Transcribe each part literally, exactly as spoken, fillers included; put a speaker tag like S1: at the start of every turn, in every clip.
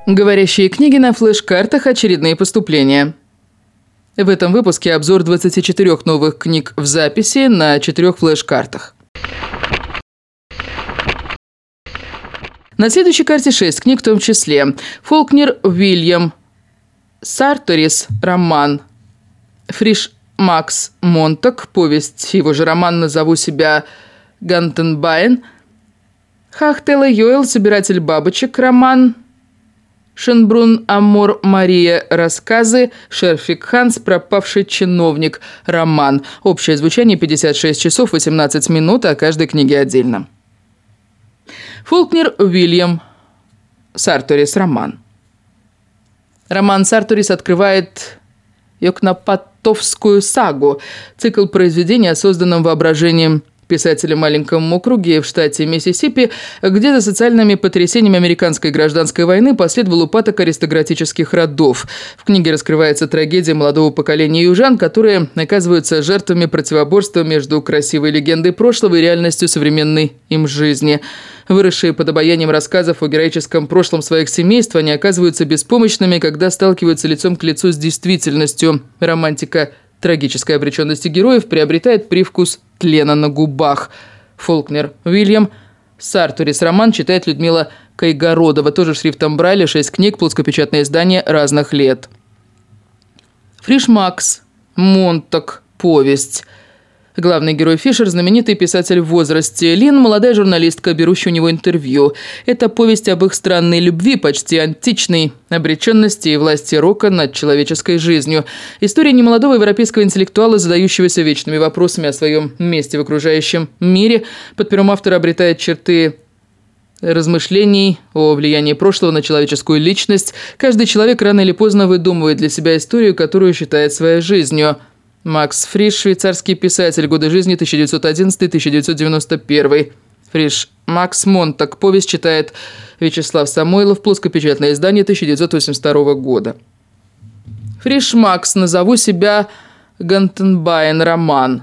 S1: Говорящие книги на флеш-картах. Очередные поступления. В этом выпуске обзор двадцати четырёх новых книг в записи на четырёх флеш-картах. На следующей карте шесть книг, в том числе Фолкнер Уильям Сарторис, роман. Фриш Макс Монтак, повесть, его же роман «Назову себя Гантенбайн». Хахтела Йоэл, собиратель бабочек, роман. Шенбрун Амор Мария, рассказы. Шерфик Ханс, пропавший чиновник, роман. Общее звучание пятьдесят шесть часов восемнадцать минут, о каждой книге отдельно. Фолкнер Уильям Сарторис, роман. Роман Сарторис открывает Йокнапатовскую сагу, цикл произведений о созданном воображением писателя в маленьком округе в штате Миссисипи, где за социальными потрясениями американской гражданской войны последовал упадок аристократических родов. В книге раскрывается трагедия молодого поколения южан, которые оказываются жертвами противоборства между красивой легендой прошлого и реальностью современной им жизни. Выросшие под обаянием рассказов о героическом прошлом своих семейств, они оказываются беспомощными, когда сталкиваются лицом к лицу с действительностью. Романтика трагической обреченности героев приобретает привкус тлена на губах. Фолкнер Уильям Сарторис, роман, читает Людмила Кайгородова, тоже шрифтом Брайля, шесть книг, плоскопечатное издание разных лет. Фриш Макс Монтак, повесть. Главный герой Фишер – знаменитый писатель в возрасте. Лин – молодая журналистка, берущая у него интервью. Это повесть об их странной любви, почти античной, обреченности и власти рока над человеческой жизнью. История немолодого европейского интеллектуала, задающегося вечными вопросами о своем месте в окружающем мире. Под пером автора обретает черты размышлений о влиянии прошлого на человеческую личность. Каждый человек рано или поздно выдумывает для себя историю, которую считает своей жизнью. Макс Фриш, швейцарский писатель, годы жизни тысяча девятьсот одиннадцатый — тысяча девятьсот девяносто первый. Фриш Макс Монтак, повесть, читает Вячеслав Самойлов, плоскопечатное издание тысяча девятьсот восемьдесят второго года. Фриш Макс «Назову себя Гантенбайн», роман.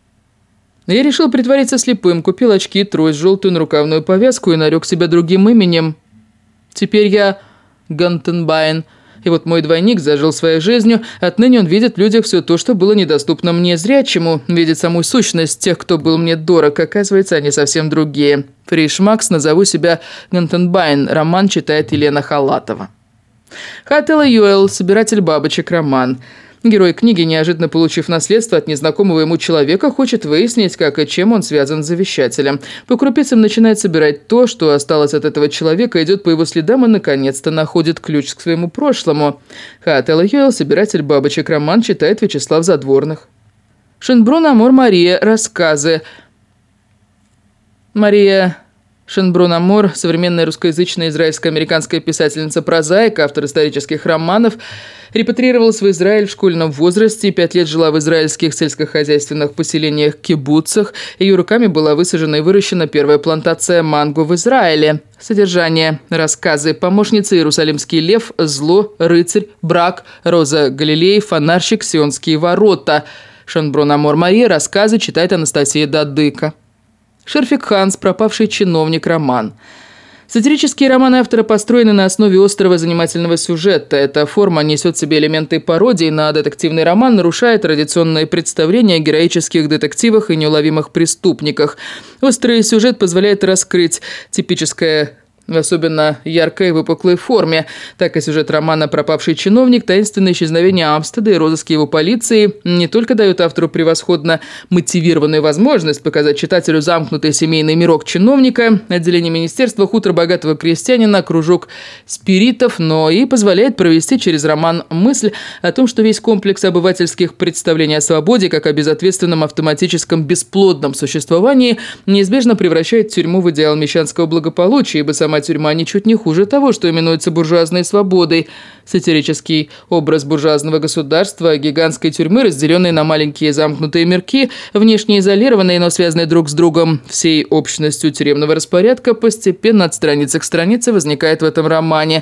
S1: Я решил притвориться слепым, купил очки, трость, желтую нарукавную повязку и нарек себя другим именем. Теперь я Гантенбайн. И вот мой двойник зажил своей жизнью, отныне он видит в людях все то, что было недоступно мне зрячему, видит саму сущность тех, кто был мне дорог, оказывается, они совсем другие. Фриш Макс «Назову себя Гантенбайн», роман, читает Елена Халатова. Хахтела Йоэл, собиратель бабочек, роман. Герой книги, неожиданно получив наследство от незнакомого ему человека, хочет выяснить, как и чем он связан с завещателем. По крупицам начинает собирать то, что осталось от этого человека, идет по его следам и, наконец-то, находит ключ к своему прошлому. Хахтела Йоэл, собиратель бабочек, роман, читает Вячеслав Задворных. Шенбрун Амор Мария, рассказы. Мария Шенбрун Амор, современная русскоязычная израильско-американская писательница-прозаик, автор исторических романов, репатрировалась в Израиль в школьном возрасте, пять лет жила в израильских сельскохозяйственных поселениях-кибуцах. Ее руками была высажена и выращена первая плантация манго в Израиле. Содержание. Рассказы. Помощница, Иерусалимский лев, зло, рыцарь, брак, Роза Галилей, фонарщик, Сионские ворота. Шенбрун Амор Мария, рассказы, читает Анастасия Дадыко. Шерфик Ханс, пропавший чиновник, роман. Сатирические романы автора построены на основе острого занимательного сюжета. Эта форма несет в себе элементы пародии на детективный роман, нарушая традиционные представления о героических детективах и неуловимых преступниках. Острый сюжет позволяет раскрыть типическое, в особенно яркой и выпуклой форме. Так и сюжет романа «Пропавший чиновник», таинственное исчезновение Амстеда и розыски его полиции не только дают автору превосходно мотивированную возможность показать читателю замкнутый семейный мирок чиновника, отделение министерства, хутор богатого крестьянина, кружок спиритов, но и позволяет провести через роман мысль о том, что весь комплекс обывательских представлений о свободе, как о безответственном автоматическом бесплодном существовании, неизбежно превращает тюрьму в идеал мещанского благополучия, ибо сама тюрьма ничуть не хуже того, что именуется буржуазной свободой. Сатирический образ буржуазного государства, гигантской тюрьмы, разделенной на маленькие замкнутые мирки, внешне изолированные, но связанные друг с другом всей общностью тюремного распорядка, постепенно от страницы к странице возникает в этом романе.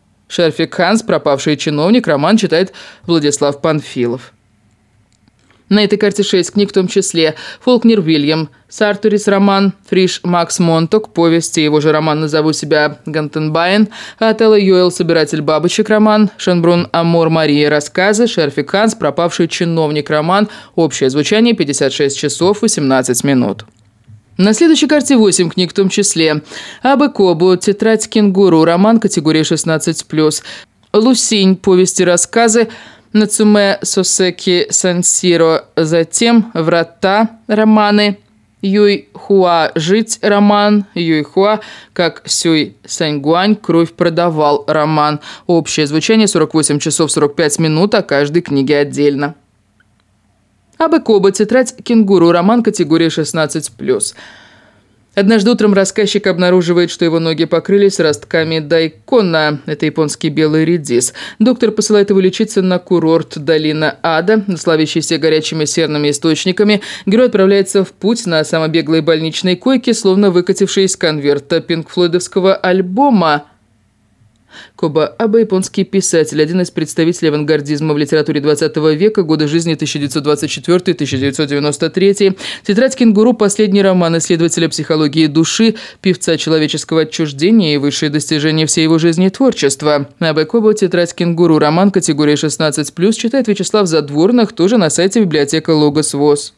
S1: Шерфик Ханс, пропавший чиновник, роман, читает Владислав Панфилов. На этой карте шесть книг, в том числе Фолкнер Уильям, Сартурис роман, Фриш Макс Монток, повесть и его же роман «Назову себя Гантенбайн», Отелло Йоэл, собиратель бабочек роман, Шенбрун Амор Мария, рассказы, Шерфик Ханс, пропавший чиновник роман, общее звучание пятьдесят шесть часов восемнадцать минут. На следующей карте восемь книг, в том числе Абе Кобо, тетрадь кенгуру, роман, категория шестнадцать плюс, Лусинь, повести, рассказы, Нацуме Сосеки Сансиро, затем Врата романы, Юйхуа Жить роман, Юйхуа как Сюй Саньгуань Кровь продавал роман. Общее звучание сорок восемь часов сорок пять минут, о каждой книге отдельно. Абе Кобо, тетрадь кенгуру, роман, категория шестнадцать плюс. Однажды утром рассказчик обнаруживает, что его ноги покрылись ростками дайкона, это японский белый редис. Доктор посылает его лечиться на курорт Долина Ада, славящийся горячими серными источниками. Герой отправляется в путь на самобеглой больничной койке, словно выкативший из конверта пинк-флойдовского альбома. Коба Абе – японский писатель, один из представителей авангардизма в литературе двадцатого века, годы жизни тысяча девятьсот двадцать четвёртый - тысяча девятьсот девяносто третий. «Тетрадь кенгуру» – последний роман исследователя психологии души, певца человеческого отчуждения и высшие достижения всей его жизни и творчества. Абе Коба «Тетрадь кенгуру» – роман категории шестнадцать плюс, читает Вячеслав Задворных, тоже на сайте библиотека Логос ВОС.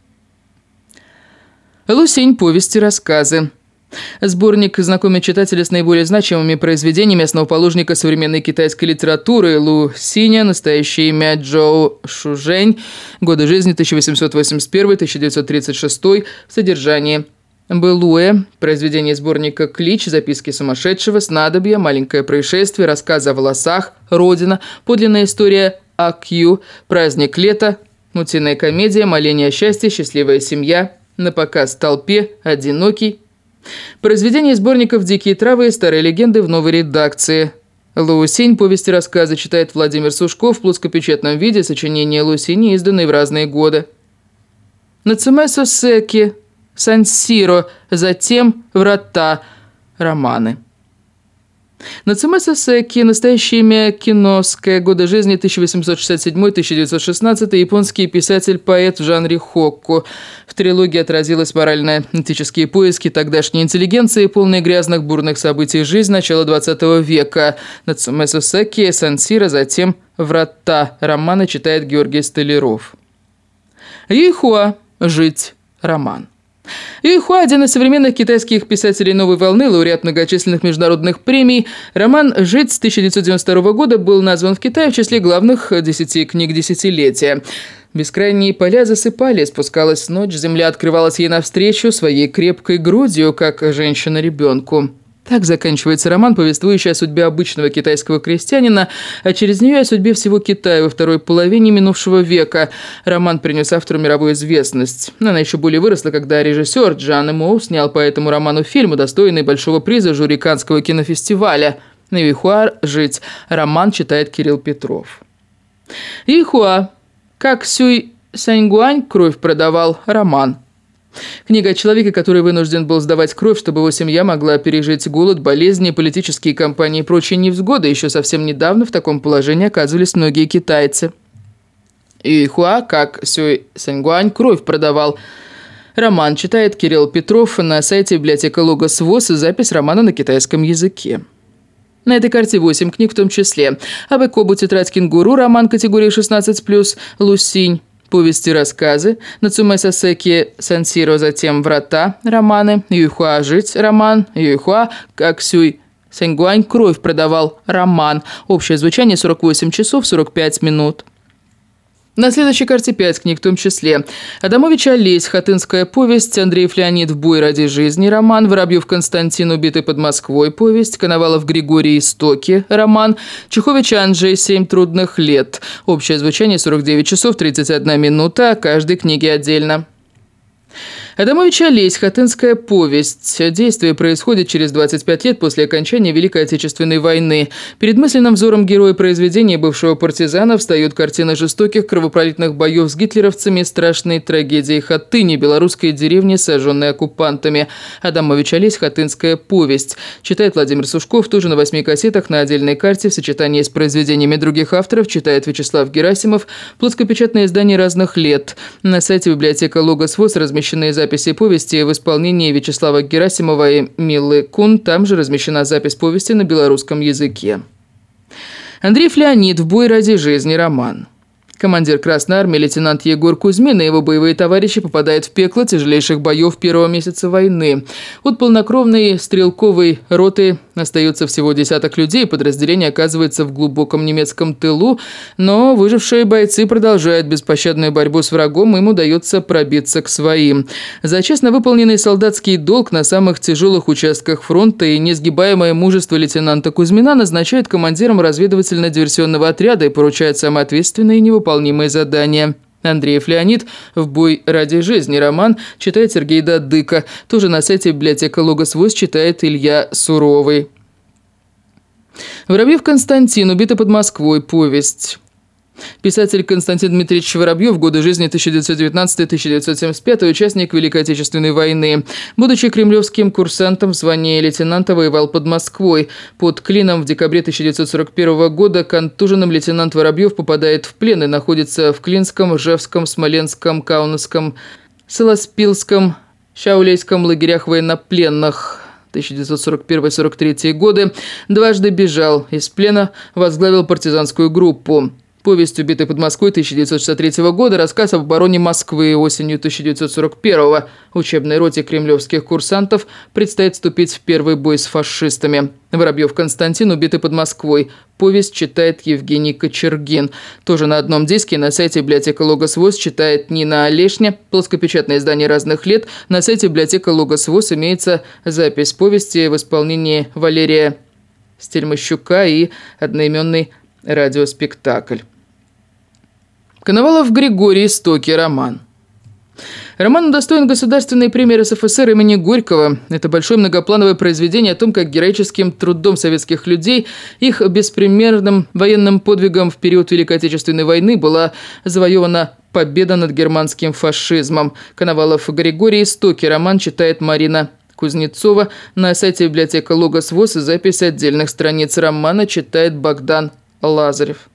S1: Лусинь, повести, рассказы. Сборник знакомит читателя с наиболее значимыми произведениями основоположника современной китайской литературы Лу Синя, настоящее имя Джоу Шужень, годы жизни тысяча восемьсот восемьдесят первый - тысяча девятьсот тридцать шестой, в содержании Бэлуэ, произведение сборника «Клич», записки сумасшедшего, снадобья, маленькое происшествие, рассказы о волосах, родина, подлинная история Акью, праздник лета, мутиная комедия, моление о счастье, счастливая семья, напоказ толпе, одинокий. Произведение сборников «Дикие травы» и «Старые легенды» в новой редакции. Лусинь, повести, рассказы читает Владимир Сушков в плоскопечатном виде, сочинения Лусини, изданные в разные годы. Нацуме Сосеки Сансиро, затем Врата романы. Нацуме Сосеки, настоящее имя Киноская, годы жизни тысяча восемьсот шестьдесят седьмой - тысяча девятьсот шестнадцатый, японский писатель-поэт в жанре хокку. В трилогии отразились морально-этические поиски тогдашней интеллигенции, полные грязных бурных событий жизни начала двадцатого века. Нацуме Сосеки, Сансиро, затем Врата романы читает Георгий Столяров. Юйхуа Жить роман. Юйхуа – один из современных китайских писателей новой волны, лауреат многочисленных международных премий. Роман «Жить» с тысяча девятьсот девяносто второго года был назван в Китае в числе главных десяти книг десятилетия. Бескрайние поля засыпали, спускалась ночь, земля открывалась ей навстречу своей крепкой грудью, как женщина ребенку. Так заканчивается роман, повествующий о судьбе обычного китайского крестьянина, а через нее о судьбе всего Китая во второй половине минувшего века. Роман принес автору мировую известность. Но она еще более выросла, когда режиссер Джан Моу снял по этому роману фильм, удостоенный большого приза жюри Каннского кинофестиваля. «Юйхуа Жить» роман читает Кирилл Петров. Юйхуа как Сюй Саньгуань Кровь продавал роман. Книга о человеке, который вынужден был сдавать кровь, чтобы его семья могла пережить голод, болезни, политические кампании и прочие невзгоды. Еще совсем недавно в таком положении оказывались многие китайцы. Юйхуа как Сюй Саньгуань Кровь продавал. Роман читает Кирилл Петров на сайте библиотека Логос ВОС и запись романа на китайском языке. На этой карте восемь книг, в том числе Абе Кобо «Тетрадь кенгуру», роман категории шестнадцать плюс, Лусинь, повести, рассказы, Нацуме Сосеки Сансиро, затем Врата романы, Юйхуа Жить роман, Юйхуа как Сюй Саньгуань Кровь продавал роман. Общее звучание сорок восемь часов сорок пять минут. На следующей карте пять книг, в том числе Адамович Олесь, Хатынская повесть, Андреев Леонид в бой ради жизни роман, Воробьев Константин, убитый под Москвой повесть, Коновалов Григорий, Истоки роман, Чехович Анджей, Семь трудных лет. Общее звучание сорок девять часов тридцать одна минута, о каждой книге отдельно. Адамович Олесь. Хатынская повесть. Действие происходит через двадцать пять лет после окончания Великой Отечественной войны. Перед мысленным взором героя произведения, бывшего партизана, встают картины жестоких кровопролитных боев с гитлеровцами и страшной трагедии Хатыни, белорусской деревни, сожженной оккупантами. Адамович Олесь. Хатынская повесть. Читает Владимир Сушков, тоже на восьми кассетах на отдельной карте в сочетании с произведениями других авторов. Читает Вячеслав Герасимов. Плоскопечатное издание разных лет. На сайте библиотека Логос ВОС размещены записи Записи повести в исполнении Вячеслава Герасимова и Милы Кун. Там же размещена запись повести на белорусском языке. Андреев Леонид. В бой ради жизни. Роман. Командир Красной Армии лейтенант Егор Кузьмин и его боевые товарищи попадают в пекло тяжелейших боев первого месяца войны. От полнокровной стрелковой роты остается всего десяток людей, подразделение оказывается в глубоком немецком тылу, но выжившие бойцы продолжают беспощадную борьбу с врагом, им удается пробиться к своим. За честно выполненный солдатский долг на самых тяжелых участках фронта и несгибаемое мужество лейтенанта Кузьмина назначают командиром разведывательно-диверсионного отряда и поручают самое ответственное и невыполнимое выполнимые задания. Андреев Леонид. В бой ради жизни. Роман. Читает Сергей Дадыко. Тоже на сайте библиотека Логос ВОС читает Илья Суровый. Воробьев Константин. Убитый под Москвой. Повесть. Писатель Константин Дмитриевич Воробьев, годы жизни тысяча девятьсот девятнадцатый — тысяча девятьсот семьдесят пятый, участник Великой Отечественной войны. Будучи кремлевским курсантом в звании лейтенанта, воевал под Москвой. Под Клином в декабре тысяча девятьсот сорок первого года контуженным лейтенант Воробьев попадает в плен и находится в Клинском, Ржевском, Смоленском, Каунасском, Солоспилском, Шаулейском лагерях военнопленных. тысяча девятьсот сорок первый — сорок третий годы. Дважды бежал из плена, возглавил партизанскую группу. Повесть «Убитый под Москвой» тысяча девятьсот шестьдесят третьего года, рассказ об обороне Москвы осенью тысяча девятьсот сорок первого. Учебной роте кремлевских курсантов предстоит вступить в первый бой с фашистами. Воробьев Константин. Убитый под Москвой. Повесть читает Евгений Кочергин. Тоже на одном диске на сайте библиотека Логос ВОС читает Нина Олешня. Плоскопечатное издание разных лет. На сайте библиотека Логос ВОС имеется запись повести в исполнении Валерия Стельмощука и одноименный радиоспектакль. Коновалов Григорий. Истоки. Роман. Роман удостоен Государственной премии РСФСР имени Горького. Это большое многоплановое произведение о том, как героическим трудом советских людей, их беспримерным военным подвигом в период Великой Отечественной войны была завоевана победа над германским фашизмом. Коновалов Григорий. Истоки. Роман читает Марина Кузнецова. На сайте библиотека Логос ВОС запись отдельных страниц романа читает Богдан Лазарев.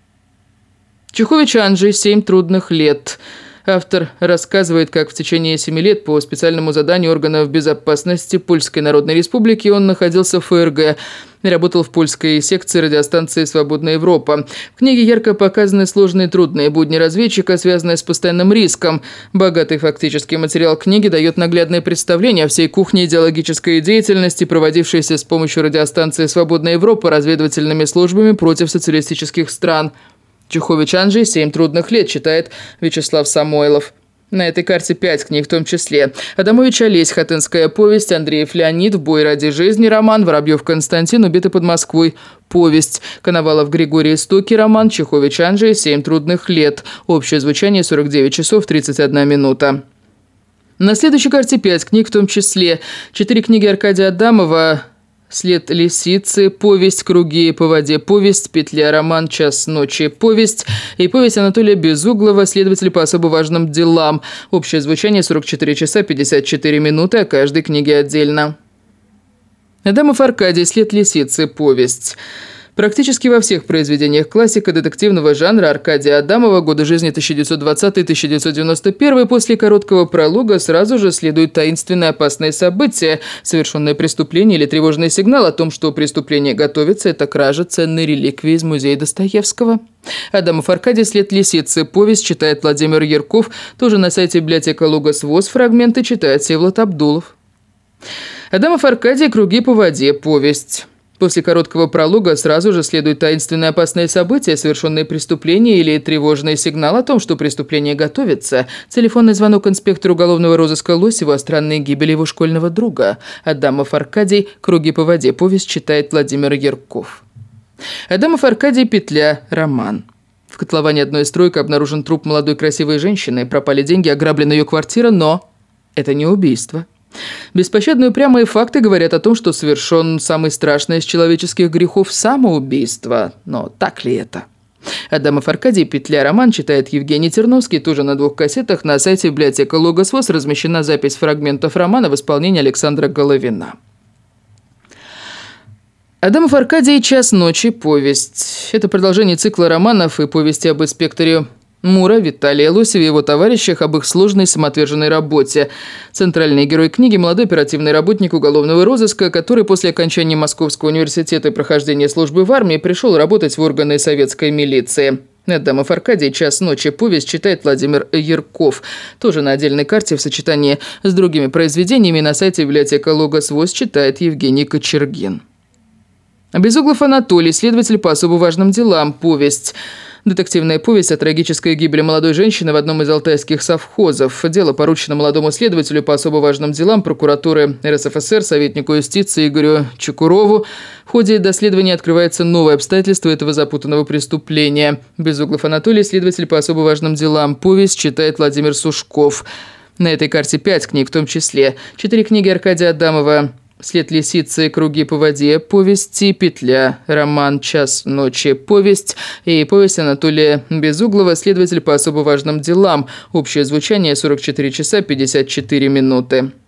S1: Чехович Анджей. Семь трудных лет. Автор рассказывает, как в течение семи лет по специальному заданию органов безопасности Польской Народной Республики он находился в ФРГ и работал в польской секции радиостанции «Свободная Европа». В книге ярко показаны сложные трудные будни разведчика, связанные с постоянным риском. Богатый фактический материал книги дает наглядное представление о всей кухне идеологической деятельности, проводившейся с помощью радиостанции «Свободная Европа» разведывательными службами против социалистических стран. Чехович Анджей. Семь трудных лет читает Вячеслав Самойлов. На этой карте пять книг в том числе. Адамович Олесь. Хатынская повесть. Андреев Леонид. В бой ради жизни. Роман. Воробьев Константин. Убитый под Москвой. Повесть. Коновалов Григорий. Истоки. Роман. Чехович Анджей. Семь трудных лет. Общее звучание сорок девять часов тридцать одна минута. На следующей карте пять книг в том числе. Четыре книги Аркадия Адамова. «След лисицы», повесть «Круги по воде», повесть «Петля», роман «Час ночи», повесть и повесть Анатолия Безуглова «Следователь по особо важным делам». Общее звучание сорок четыре часа пятьдесят четыре минуты, о каждой книге отдельно. Адамов Аркадий. «След лисицы», повесть. Практически во всех произведениях классика детективного жанра Аркадия Адамова, годы жизни тысяча девятьсот двадцатый — тысяча девятьсот девяносто первый, после короткого пролога сразу же следует таинственное опасное событие, совершенное преступление или тревожный сигнал о том, что преступление готовится. Это кража ценной реликвии из музея Достоевского. Адамов Аркадий. «След лисицы», повесть читает Владимир Ярков. Тоже на сайте библиотека Логос ВОС фрагменты читает Всеволод Абдулов. Адамов Аркадий. «Круги по воде», повесть. После короткого пролога сразу же следует таинственное опасное событие, совершенное преступление или тревожный сигнал о том, что преступление готовится. Телефонный звонок инспектору уголовного розыска Лосеву о странной гибели его школьного друга. Адамов Аркадий. «Круги по воде», повесть читает Владимир Ярков. Адамов Аркадий. «Петля», роман. В котловане одной из строек обнаружен труп молодой красивой женщины. Пропали деньги, ограблена ее квартира, но... Это не убийство. Беспощадные упрямые факты говорят о том, что совершен самый страшный из человеческих грехов – самоубийство. Но так ли это? Адамов Аркадий, «Петля. Роман» читает Евгений Терновский, тоже на двух кассетах. На сайте библиотека Логос ВОС размещена запись фрагментов романа в исполнении Александра Головина. Адамов Аркадий «Час ночи. Повесть». Это продолжение цикла романов и повести об инспекторе Мура, Виталия Лосеве и его товарищах, об их сложной самоотверженной работе. Центральный герой книги – молодой оперативный работник уголовного розыска, который после окончания Московского университета и прохождения службы в армии пришел работать в органы советской милиции. Адамов Аркадий «Час ночи. Повесть» читает Владимир Ярков. Тоже на отдельной карте в сочетании с другими произведениями на сайте библиотека Логос ВОС читает Евгений Кочергин. Безуглов Анатолий, следователь по особо важным делам. Повесть. Детективная повесть о трагической гибели молодой женщины в одном из алтайских совхозов. Дело поручено молодому следователю по особо важным делам прокуратуры эр эс эф эс эр, советнику юстиции Игорю Чукурову. В ходе доследования открывается новое обстоятельство этого запутанного преступления. Безуглов Анатолий, следователь по особо важным делам. Повесть читает Владимир Сушков. На этой карте пять книг, в том числе четыре книги Аркадия Адамова. «След лисицы. Круги по воде», повести, «Петля», роман «Час ночи», повесть и повесть Анатолия Безуглова «Следователь по особо важным делам». Общее звучание сорок четыре часа пятьдесят четыре минуты.